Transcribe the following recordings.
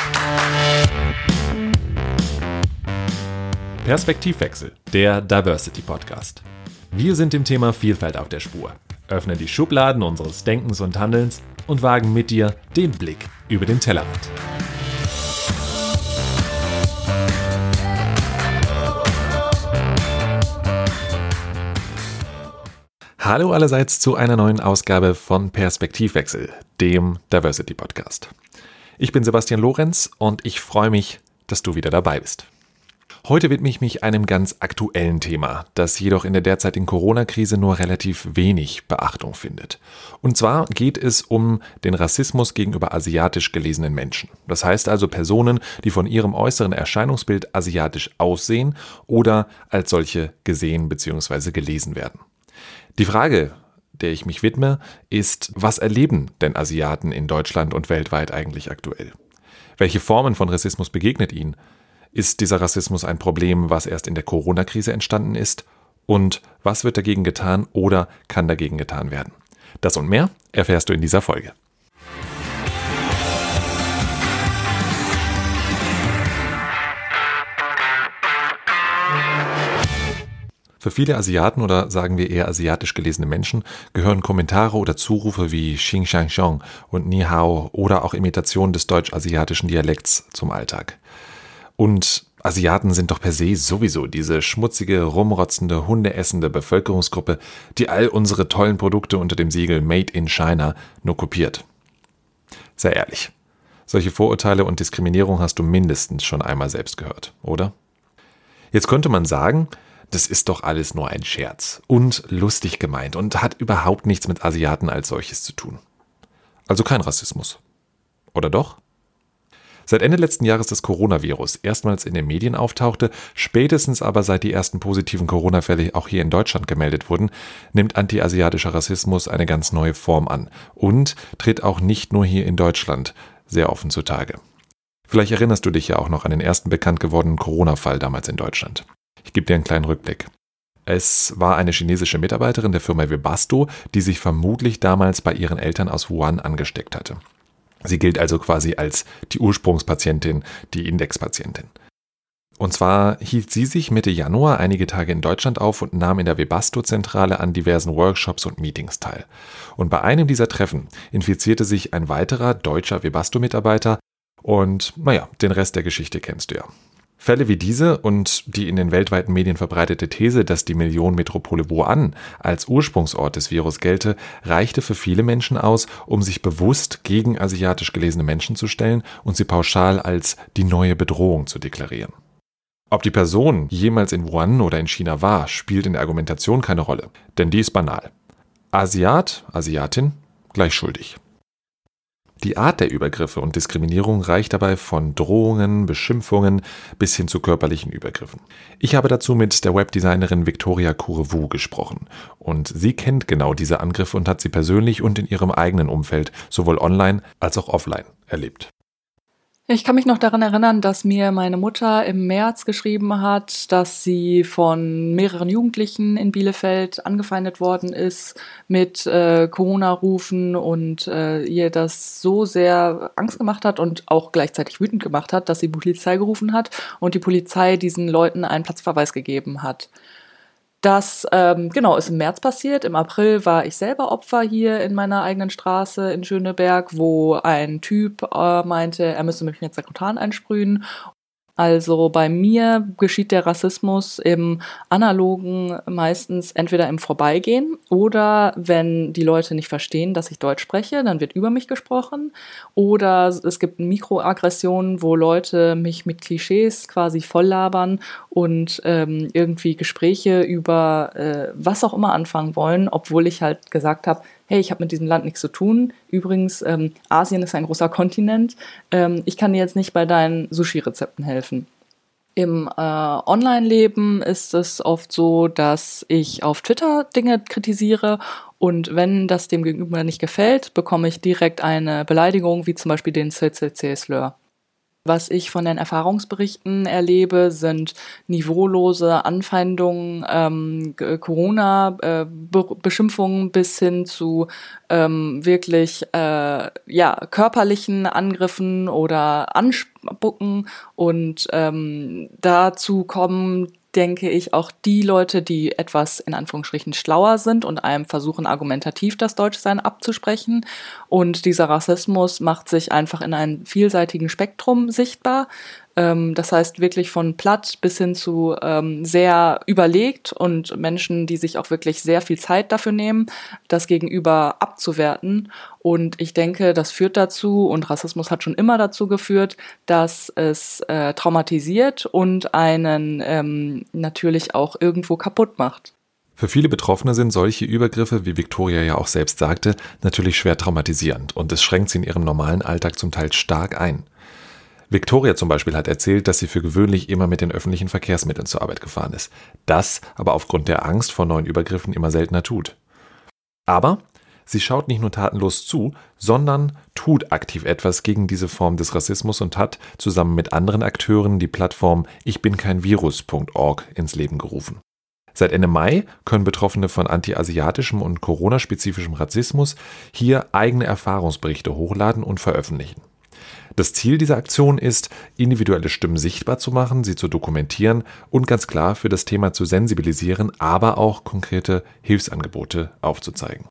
Perspektivwechsel, der Diversity Podcast. Wir sind dem Thema Vielfalt auf der Spur, öffnen die Schubladen unseres Denkens und Handelns und wagen mit dir den Blick über den Tellerrand. Hallo allerseits zu einer neuen Ausgabe von Perspektivwechsel, dem Diversity Podcast. Ich bin Sebastian Lorenz und ich freue mich, dass du wieder dabei bist. Heute widme ich mich einem ganz aktuellen Thema, das jedoch in der derzeitigen Corona-Krise nur relativ wenig Beachtung findet. Und zwar geht es um den Rassismus gegenüber asiatisch gelesenen Menschen. Das heißt also Personen, die von ihrem äußeren Erscheinungsbild asiatisch aussehen oder als solche gesehen bzw. gelesen werden. Die Frage, der ich mich widme, ist, was erleben denn Asiaten in Deutschland und weltweit eigentlich aktuell? Welche Formen von Rassismus begegnet ihnen? Ist dieser Rassismus ein Problem, was erst in der Corona-Krise entstanden ist? Und was wird dagegen getan oder kann dagegen getan werden? Das und mehr erfährst du in dieser Folge. Für viele Asiaten oder sagen wir eher asiatisch gelesene Menschen gehören Kommentare oder Zurufe wie Xing Shang Xiong und Ni Hao oder auch Imitationen des deutsch-asiatischen Dialekts zum Alltag. Und Asiaten sind doch per se sowieso diese schmutzige, rumrotzende, hundeessende Bevölkerungsgruppe, die all unsere tollen Produkte unter dem Siegel Made in China nur kopiert. Sei ehrlich, solche Vorurteile und Diskriminierung hast du mindestens schon einmal selbst gehört, oder? Jetzt könnte man sagen, das ist doch alles nur ein Scherz und lustig gemeint und hat überhaupt nichts mit Asiaten als solches zu tun. Also kein Rassismus. Oder doch? Seit Ende letzten Jahres das Coronavirus erstmals in den Medien auftauchte, spätestens aber seit die ersten positiven Corona-Fälle auch hier in Deutschland gemeldet wurden, nimmt antiasiatischer Rassismus eine ganz neue Form an und tritt auch nicht nur hier in Deutschland sehr offen zutage. Vielleicht erinnerst du dich ja auch noch an den ersten bekannt gewordenen Corona-Fall damals in Deutschland. Ich gebe dir einen kleinen Rückblick. Es war eine chinesische Mitarbeiterin der Firma Webasto, die sich vermutlich damals bei ihren Eltern aus Wuhan angesteckt hatte. Sie gilt also quasi als die Ursprungspatientin, die Indexpatientin. Und zwar hielt sie sich Mitte Januar einige Tage in Deutschland auf und nahm in der Webasto-Zentrale an diversen Workshops und Meetings teil. Und bei einem dieser Treffen infizierte sich ein weiterer deutscher Webasto-Mitarbeiter und den Rest der Geschichte kennst du ja. Fälle wie diese und die in den weltweiten Medien verbreitete These, dass die Millionenmetropole Wuhan als Ursprungsort des Virus gelte, reichte für viele Menschen aus, um sich bewusst gegen asiatisch gelesene Menschen zu stellen und sie pauschal als die neue Bedrohung zu deklarieren. Ob die Person jemals in Wuhan oder in China war, spielt in der Argumentation keine Rolle, denn die ist banal. Asiat, Asiatin, gleich schuldig. Die Art der Übergriffe und Diskriminierung reicht dabei von Drohungen, Beschimpfungen bis hin zu körperlichen Übergriffen. Ich habe dazu mit der Webdesignerin Victoria Kurewu gesprochen und sie kennt genau diese Angriffe und hat sie persönlich und in ihrem eigenen Umfeld sowohl online als auch offline erlebt. Ich kann mich noch daran erinnern, dass mir meine Mutter im März geschrieben hat, dass sie von mehreren Jugendlichen in Bielefeld angefeindet worden ist mit Corona-Rufen und ihr das so sehr Angst gemacht hat und auch gleichzeitig wütend gemacht hat, dass sie die Polizei gerufen hat und die Polizei diesen Leuten einen Platzverweis gegeben hat. Das ist im März passiert. Im April war ich selber Opfer hier in meiner eigenen Straße in Schöneberg, wo ein Typ meinte, er müsse mich mit Sakrotan einsprühen. Also bei mir geschieht der Rassismus im Analogen meistens entweder im Vorbeigehen oder wenn die Leute nicht verstehen, dass ich Deutsch spreche, dann wird über mich gesprochen. Oder es gibt Mikroaggressionen, wo Leute mich mit Klischees quasi volllabern und irgendwie Gespräche über was auch immer anfangen wollen, obwohl ich halt gesagt habe, hey, ich habe mit diesem Land nichts zu tun. Übrigens, Asien ist ein großer Kontinent. Ich kann dir jetzt nicht bei deinen Sushi-Rezepten helfen. Im Online-Leben ist es oft so, dass ich auf Twitter Dinge kritisiere und wenn das dem Gegenüber nicht gefällt, bekomme ich direkt eine Beleidigung, wie zum Beispiel den CCC-Slur. Was ich von den Erfahrungsberichten erlebe, sind niveaulose Anfeindungen, Corona-Beschimpfungen bis hin zu wirklich körperlichen Angriffen oder Anspucken. Und dazu kommen, denke ich, auch die Leute, die etwas in Anführungsstrichen schlauer sind und einem versuchen, argumentativ das Deutschsein abzusprechen. Und dieser Rassismus macht sich einfach in einem vielseitigen Spektrum sichtbar. Das heißt wirklich von platt bis hin zu sehr überlegt und Menschen, die sich auch wirklich sehr viel Zeit dafür nehmen, das Gegenüber abzuwerten. Und ich denke, das führt dazu, und Rassismus hat schon immer dazu geführt, dass es traumatisiert und einen natürlich auch irgendwo kaputt macht. Für viele Betroffene sind solche Übergriffe, wie Viktoria ja auch selbst sagte, natürlich schwer traumatisierend und es schränkt sie in ihrem normalen Alltag zum Teil stark ein. Viktoria zum Beispiel hat erzählt, dass sie für gewöhnlich immer mit den öffentlichen Verkehrsmitteln zur Arbeit gefahren ist. Das aber aufgrund der Angst vor neuen Übergriffen immer seltener tut. Aber sie schaut nicht nur tatenlos zu, sondern tut aktiv etwas gegen diese Form des Rassismus und hat zusammen mit anderen Akteuren die Plattform ichbinkeinvirus.org ins Leben gerufen. Seit Ende Mai können Betroffene von anti-asiatischem und Corona-spezifischem Rassismus hier eigene Erfahrungsberichte hochladen und veröffentlichen. Das Ziel dieser Aktion ist, individuelle Stimmen sichtbar zu machen, sie zu dokumentieren und ganz klar für das Thema zu sensibilisieren, aber auch konkrete Hilfsangebote aufzuzeigen.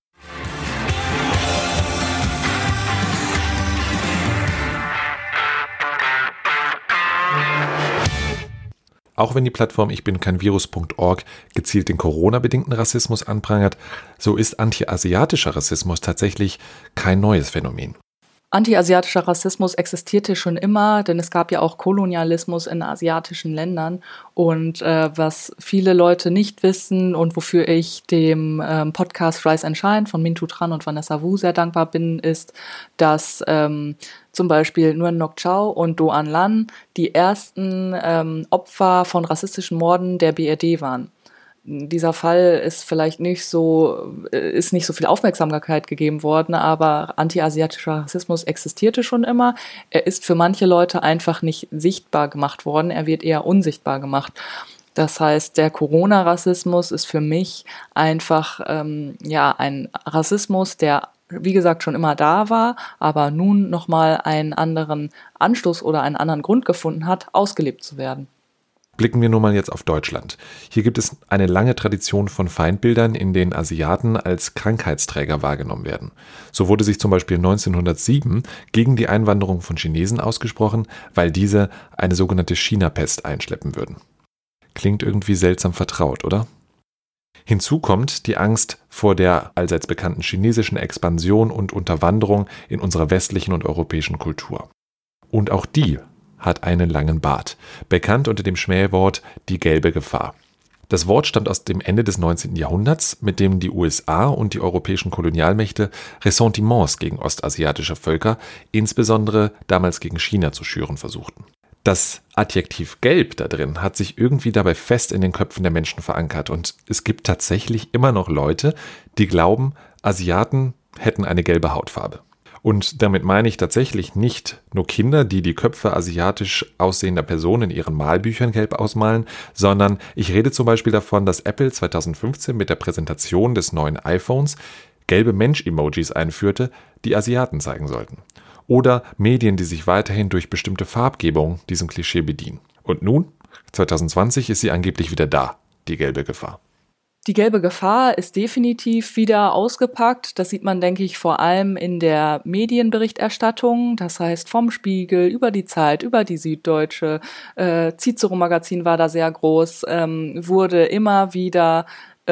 Auch wenn die Plattform ichbinkeinvirus.org gezielt den Corona-bedingten Rassismus anprangert, so ist anti-asiatischer Rassismus tatsächlich kein neues Phänomen. Anti-asiatischer Rassismus existierte schon immer, denn es gab ja auch Kolonialismus in asiatischen Ländern. Und was viele Leute nicht wissen und wofür ich dem Podcast Rise and Shine von Mintu Tran und Vanessa Wu sehr dankbar bin, ist, dass zum Beispiel Nguyen Ngoc Chau und Do An Lan die ersten Opfer von rassistischen Morden der BRD waren. Dieser Fall ist nicht so viel Aufmerksamkeit gegeben worden, aber anti-asiatischer Rassismus existierte schon immer. Er ist für manche Leute einfach nicht sichtbar gemacht worden. Er wird eher unsichtbar gemacht. Das heißt, der Corona-Rassismus ist für mich einfach ein Rassismus, der wie gesagt schon immer da war, aber nun nochmal einen anderen Anstoß oder einen anderen Grund gefunden hat, ausgelebt zu werden. Blicken wir nun mal jetzt auf Deutschland. Hier gibt es eine lange Tradition von Feindbildern, in denen Asiaten als Krankheitsträger wahrgenommen werden. So wurde sich zum Beispiel 1907 gegen die Einwanderung von Chinesen ausgesprochen, weil diese eine sogenannte China-Pest einschleppen würden. Klingt irgendwie seltsam vertraut, oder? Hinzu kommt die Angst vor der allseits bekannten chinesischen Expansion und Unterwanderung in unserer westlichen und europäischen Kultur. Und auch die hat einen langen Bart, bekannt unter dem Schmähwort die gelbe Gefahr. Das Wort stammt aus dem Ende des 19. Jahrhunderts, mit dem die USA und die europäischen Kolonialmächte Ressentiments gegen ostasiatische Völker, insbesondere damals gegen China, zu schüren versuchten. Das Adjektiv gelb da drin hat sich irgendwie dabei fest in den Köpfen der Menschen verankert und es gibt tatsächlich immer noch Leute, die glauben, Asiaten hätten eine gelbe Hautfarbe. Und damit meine ich tatsächlich nicht nur Kinder, die die Köpfe asiatisch aussehender Personen in ihren Malbüchern gelb ausmalen, sondern ich rede zum Beispiel davon, dass Apple 2015 mit der Präsentation des neuen iPhones gelbe Mensch-Emojis einführte, die Asiaten zeigen sollten. Oder Medien, die sich weiterhin durch bestimmte Farbgebung diesem Klischee bedienen. Und nun, 2020, ist sie angeblich wieder da, die gelbe Gefahr. Die gelbe Gefahr ist definitiv wieder ausgepackt. Das sieht man, denke ich, vor allem in der Medienberichterstattung. Das heißt, vom Spiegel, über die Zeit, über die Süddeutsche, Cicero Magazin war da sehr groß, wurde immer wieder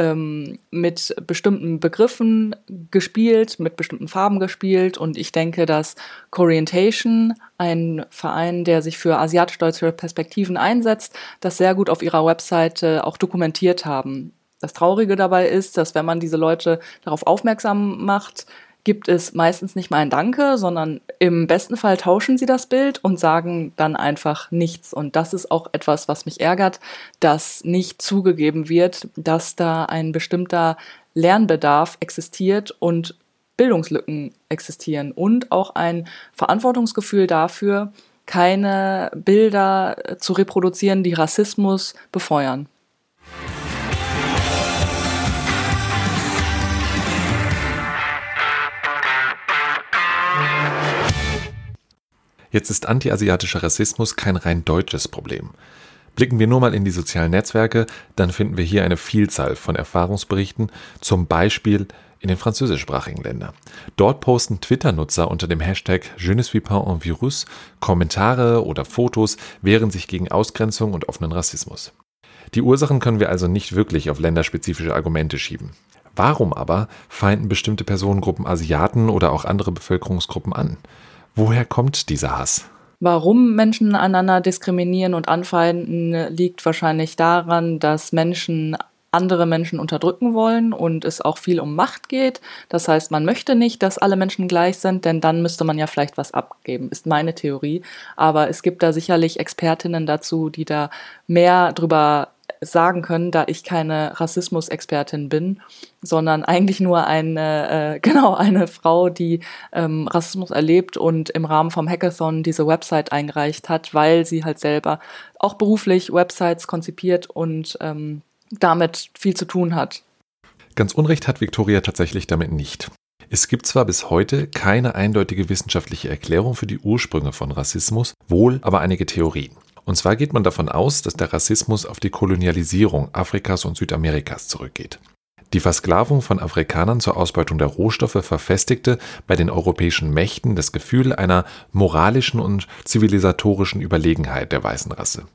mit bestimmten Begriffen gespielt, mit bestimmten Farben gespielt. Und ich denke, dass Corientation, ein Verein, der sich für asiatisch-deutsche Perspektiven einsetzt, das sehr gut auf ihrer Webseite auch dokumentiert haben. Das Traurige dabei ist, dass wenn man diese Leute darauf aufmerksam macht, gibt es meistens nicht mal ein Danke, sondern im besten Fall tauschen sie das Bild und sagen dann einfach nichts. Und das ist auch etwas, was mich ärgert, dass nicht zugegeben wird, dass da ein bestimmter Lernbedarf existiert und Bildungslücken existieren und auch ein Verantwortungsgefühl dafür, keine Bilder zu reproduzieren, die Rassismus befeuern. Jetzt ist anti-asiatischer Rassismus kein rein deutsches Problem. Blicken wir nur mal in die sozialen Netzwerke, dann finden wir hier eine Vielzahl von Erfahrungsberichten, zum Beispiel in den französischsprachigen Ländern. Dort posten Twitter-Nutzer unter dem Hashtag Je ne suis pas un virus Kommentare oder Fotos, wehren sich gegen Ausgrenzung und offenen Rassismus. Die Ursachen können wir also nicht wirklich auf länderspezifische Argumente schieben. Warum aber feinden bestimmte Personengruppen Asiaten oder auch andere Bevölkerungsgruppen an? Woher kommt dieser Hass? Warum Menschen einander diskriminieren und anfeinden, liegt wahrscheinlich daran, dass Menschen andere Menschen unterdrücken wollen und es auch viel um Macht geht. Das heißt, man möchte nicht, dass alle Menschen gleich sind, denn dann müsste man ja vielleicht was abgeben, ist meine Theorie. Aber es gibt da sicherlich Expertinnen dazu, die da mehr drüber sagen können, da ich keine Rassismus-Expertin bin, sondern eigentlich nur eine Frau, die Rassismus erlebt und im Rahmen vom Hackathon diese Website eingereicht hat, weil sie halt selber auch beruflich Websites konzipiert und damit viel zu tun hat. Ganz Unrecht hat Viktoria tatsächlich damit nicht. Es gibt zwar bis heute keine eindeutige wissenschaftliche Erklärung für die Ursprünge von Rassismus, wohl aber einige Theorien. Und zwar geht man davon aus, dass der Rassismus auf die Kolonialisierung Afrikas und Südamerikas zurückgeht. Die Versklavung von Afrikanern zur Ausbeutung der Rohstoffe verfestigte bei den europäischen Mächten das Gefühl einer moralischen und zivilisatorischen Überlegenheit der weißen Rasse.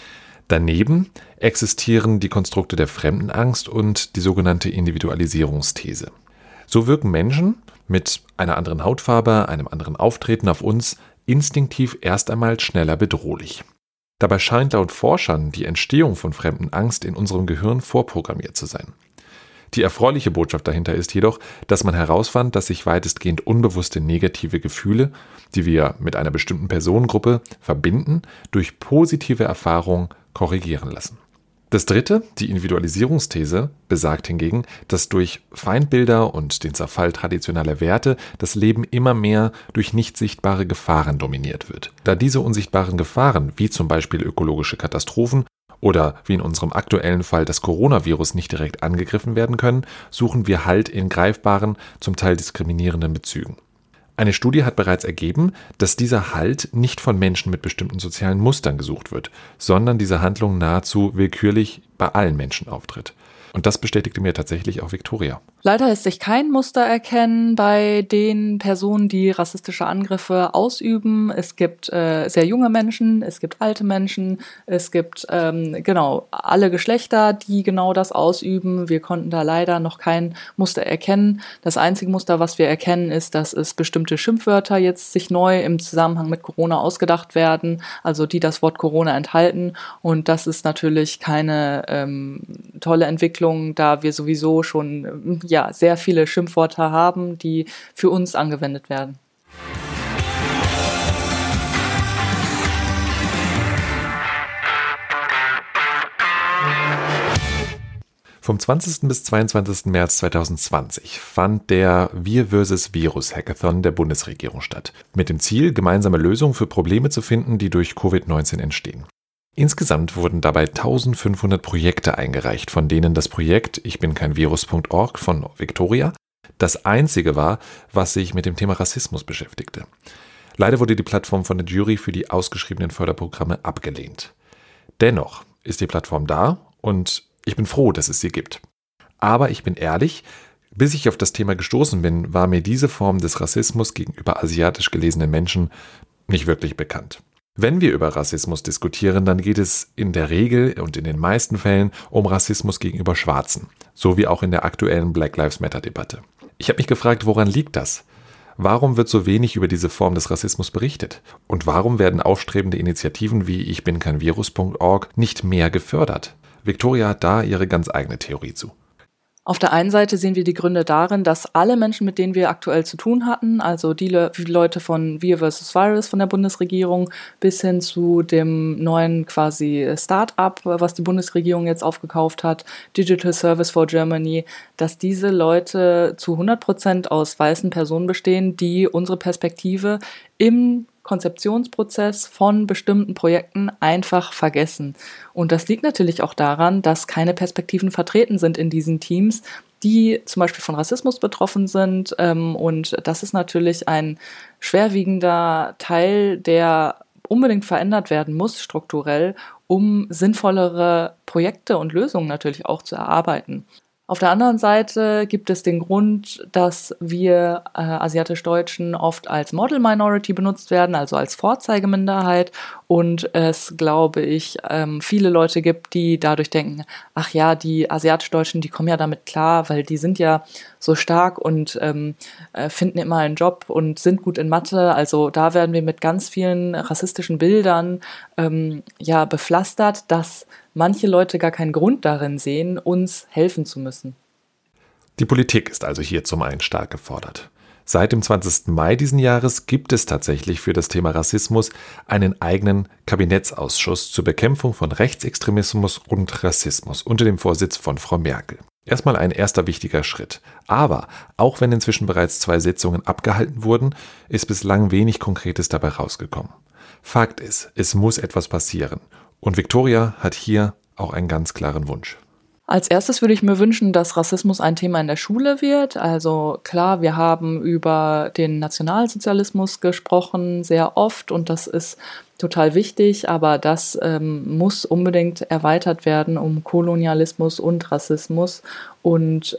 Daneben existieren die Konstrukte der Fremdenangst und die sogenannte Individualisierungsthese. So wirken Menschen mit einer anderen Hautfarbe, einem anderen Auftreten auf uns instinktiv erst einmal schneller bedrohlich. Dabei scheint laut Forschern die Entstehung von Fremdenangst in unserem Gehirn vorprogrammiert zu sein. Die erfreuliche Botschaft dahinter ist jedoch, dass man herausfand, dass sich weitestgehend unbewusste negative Gefühle, die wir mit einer bestimmten Personengruppe verbinden, durch positive Erfahrungen korrigieren lassen. Das dritte, die Individualisierungsthese, besagt hingegen, dass durch Feindbilder und den Zerfall traditioneller Werte das Leben immer mehr durch nicht sichtbare Gefahren dominiert wird. Da diese unsichtbaren Gefahren, wie zum Beispiel ökologische Katastrophen oder wie in unserem aktuellen Fall das Coronavirus nicht direkt angegriffen werden können, suchen wir Halt in greifbaren, zum Teil diskriminierenden Bezügen. Eine Studie hat bereits ergeben, dass dieser Halt nicht von Menschen mit bestimmten sozialen Mustern gesucht wird, sondern diese Handlung nahezu willkürlich bei allen Menschen auftritt. Und das bestätigte mir tatsächlich auch Viktoria. Leider lässt sich kein Muster erkennen bei den Personen, die rassistische Angriffe ausüben. Es gibt sehr junge Menschen, es gibt alte Menschen, es gibt alle Geschlechter, die genau das ausüben. Wir konnten da leider noch kein Muster erkennen. Das einzige Muster, was wir erkennen, ist, dass es bestimmte Schimpfwörter jetzt sich neu im Zusammenhang mit Corona ausgedacht werden, also die das Wort Corona enthalten. Und das ist natürlich keine tolle Entwicklung, da wir sowieso schon sehr viele Schimpfwörter haben, die für uns angewendet werden. Vom 20. bis 22. März 2020 fand der Wir vs. Virus Hackathon der Bundesregierung statt, mit dem Ziel, gemeinsame Lösungen für Probleme zu finden, die durch Covid-19 entstehen. Insgesamt wurden dabei 1500 Projekte eingereicht, von denen das Projekt Ich bin kein Virus.org von Viktoria das einzige war, was sich mit dem Thema Rassismus beschäftigte. Leider wurde die Plattform von der Jury für die ausgeschriebenen Förderprogramme abgelehnt. Dennoch ist die Plattform da und ich bin froh, dass es sie gibt. Aber ich bin ehrlich, bis ich auf das Thema gestoßen bin, war mir diese Form des Rassismus gegenüber asiatisch gelesenen Menschen nicht wirklich bekannt. Wenn wir über Rassismus diskutieren, dann geht es in der Regel und in den meisten Fällen um Rassismus gegenüber Schwarzen, so wie auch in der aktuellen Black Lives Matter-Debatte. Ich habe mich gefragt, woran liegt das? Warum wird so wenig über diese Form des Rassismus berichtet? Und warum werden aufstrebende Initiativen wie Ich bin kein Virus.org nicht mehr gefördert? Viktoria hat da ihre ganz eigene Theorie zu. Auf der einen Seite sehen wir die Gründe darin, dass alle Menschen, mit denen wir aktuell zu tun hatten, also die Leute von Wir vs. Virus von der Bundesregierung bis hin zu dem neuen quasi Start-up, was die Bundesregierung jetzt aufgekauft hat, Digital Service for Germany, dass diese Leute zu 100% aus weißen Personen bestehen, die unsere Perspektive im Konzeptionsprozess von bestimmten Projekten einfach vergessen. Und das liegt natürlich auch daran, dass keine Perspektiven vertreten sind in diesen Teams, die zum Beispiel von Rassismus betroffen sind. Und das ist natürlich ein schwerwiegender Teil, der unbedingt verändert werden muss, strukturell, um sinnvollere Projekte und Lösungen natürlich auch zu erarbeiten. Auf der anderen Seite gibt es den Grund, dass wir asiatisch-Deutschen oft als Model Minority benutzt werden, also als Vorzeigeminderheit, und es, glaube ich, viele Leute gibt, die dadurch denken, ach ja, die asiatisch-Deutschen, die kommen ja damit klar, weil die sind ja so stark und finden immer einen Job und sind gut in Mathe. Also da werden wir mit ganz vielen rassistischen Bildern bepflastert, dass manche Leute gar keinen Grund darin sehen, uns helfen zu müssen. Die Politik ist also hier zum einen stark gefordert. Seit dem 20. Mai diesen Jahres gibt es tatsächlich für das Thema Rassismus einen eigenen Kabinettsausschuss zur Bekämpfung von Rechtsextremismus und Rassismus unter dem Vorsitz von Frau Merkel. Erstmal ein erster wichtiger Schritt. Aber auch wenn inzwischen bereits 2 Sitzungen abgehalten wurden, ist bislang wenig Konkretes dabei rausgekommen. Fakt ist, es muss etwas passieren. Und Viktoria hat hier auch einen ganz klaren Wunsch. Als erstes würde ich mir wünschen, dass Rassismus ein Thema in der Schule wird. Also klar, wir haben über den Nationalsozialismus gesprochen, sehr oft, und das ist total wichtig, aber das muss unbedingt erweitert werden um Kolonialismus und Rassismus. Und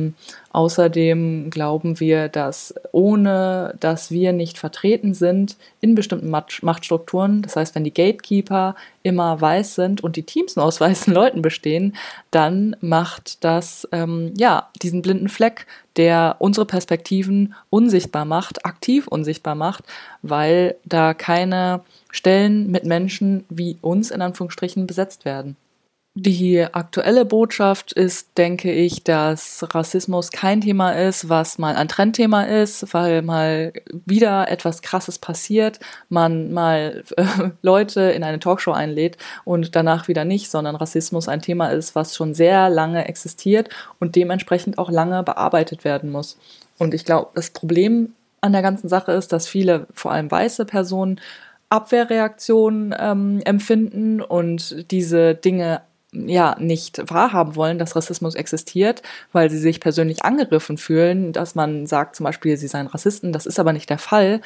außerdem glauben wir, dass ohne dass wir nicht vertreten sind in bestimmten Machtstrukturen, das heißt, wenn die Gatekeeper immer weiß sind und die Teams nur aus weißen Leuten bestehen, dann macht das diesen blinden Fleck, der unsere Perspektiven unsichtbar macht, aktiv unsichtbar macht, weil da keine Stellen mit Menschen wie uns in Anführungsstrichen besetzt werden. Die aktuelle Botschaft ist, denke ich, dass Rassismus kein Thema ist, was mal ein Trendthema ist, weil mal wieder etwas Krasses passiert, man mal Leute in eine Talkshow einlädt und danach wieder nicht, sondern Rassismus ein Thema ist, was schon sehr lange existiert und dementsprechend auch lange bearbeitet werden muss. Und ich glaube, das Problem an der ganzen Sache ist, dass viele, vor allem weiße Personen, Abwehrreaktionen empfinden und diese Dinge nicht wahrhaben wollen, dass Rassismus existiert, weil sie sich persönlich angegriffen fühlen, dass man sagt zum Beispiel, sie seien Rassisten. Das ist aber nicht der Fall.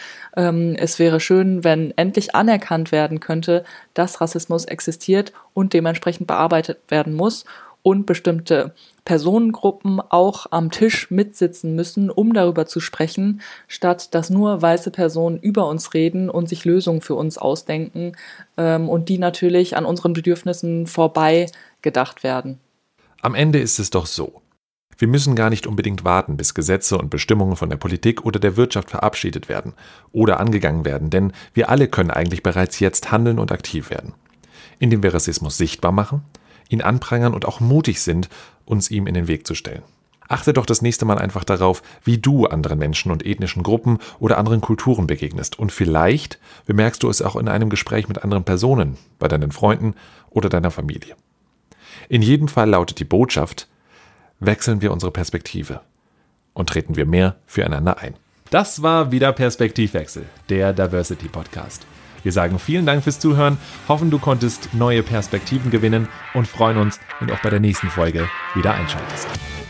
Es wäre schön, wenn endlich anerkannt werden könnte, dass Rassismus existiert und dementsprechend bearbeitet werden muss und bestimmte Personengruppen auch am Tisch mitsitzen müssen, um darüber zu sprechen, statt dass nur weiße Personen über uns reden und sich Lösungen für uns ausdenken und die natürlich an unseren Bedürfnissen vorbei gedacht werden. Am Ende ist es doch so. Wir müssen gar nicht unbedingt warten, bis Gesetze und Bestimmungen von der Politik oder der Wirtschaft verabschiedet werden oder angegangen werden, denn wir alle können eigentlich bereits jetzt handeln und aktiv werden. Indem wir Rassismus sichtbar machen, ihn anprangern und auch mutig sind, uns ihm in den Weg zu stellen. Achte doch das nächste Mal einfach darauf, wie du anderen Menschen und ethnischen Gruppen oder anderen Kulturen begegnest. Und vielleicht bemerkst du es auch in einem Gespräch mit anderen Personen, bei deinen Freunden oder deiner Familie. In jedem Fall lautet die Botschaft: Wechseln wir unsere Perspektive und treten wir mehr füreinander ein. Das war wieder Perspektivwechsel, der Diversity Podcast. Wir sagen vielen Dank fürs Zuhören, hoffen, du konntest neue Perspektiven gewinnen und freuen uns, wenn du auch bei der nächsten Folge wieder einschaltest.